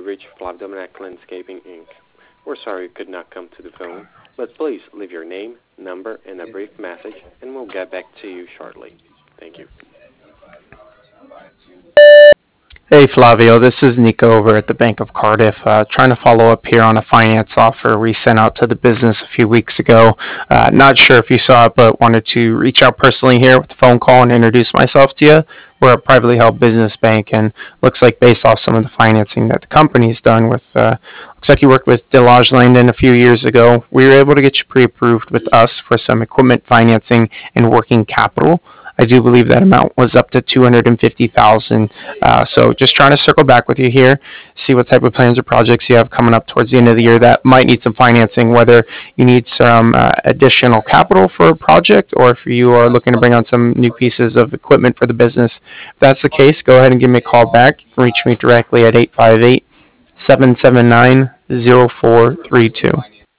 reached Flavio Dominic Landscaping, Inc. We're sorry you could not come to the phone, but please leave your name, number, and a brief message, and we'll get back to you shortly. Thank you. Hey Flavio, this is Nico over at the Bank of Cardiff. Trying to follow up here on a finance offer we sent out to the business a few weeks ago. Not sure if you saw it, but wanted to reach out personally here with a phone call and introduce myself to you. We're a privately held business bank, and looks like based off some of the financing that the company's done with, looks like you worked with Delage Langdon a few years ago. We were able to get you pre-approved with us for some equipment financing and working capital. I do believe that amount was up to 250,000. So just trying to circle back with you here, see what type of plans or projects you have coming up towards the end of the year that might need some financing, whether you need some additional capital for a project or if you are looking to bring on some new pieces of equipment for the business. If that's the case, go ahead and give me a call back. You can reach me directly at 858 779 0432.